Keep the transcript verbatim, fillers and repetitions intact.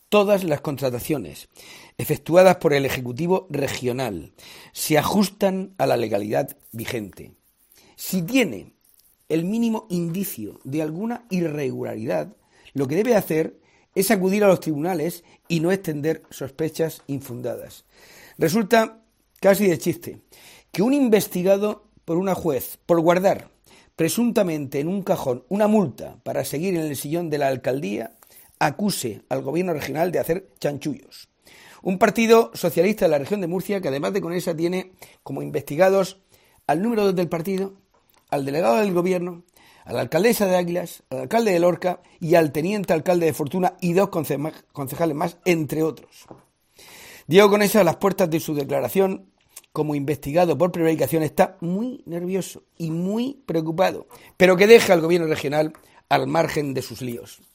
todas las contrataciones efectuadas por el Ejecutivo Regional se ajustan a la legalidad vigente. Si tiene el mínimo indicio de alguna irregularidad, lo que debe hacer es acudir a los tribunales y no extender sospechas infundadas. Resulta casi de chiste que un investigado por una juez por guardar presuntamente en un cajón una multa para seguir en el sillón de la alcaldía acuse al gobierno regional de hacer chanchullos. Un partido socialista de la región de Murcia que además de Conesa tiene como investigados al número dos del partido, al delegado del gobierno, a la alcaldesa de Águilas, al alcalde de Lorca y al teniente alcalde de Fortuna y dos concejales más, entre otros. Diego Conesa, a las puertas de su declaración como investigado por prevaricación, está muy nervioso y muy preocupado, pero que deja al gobierno regional al margen de sus líos.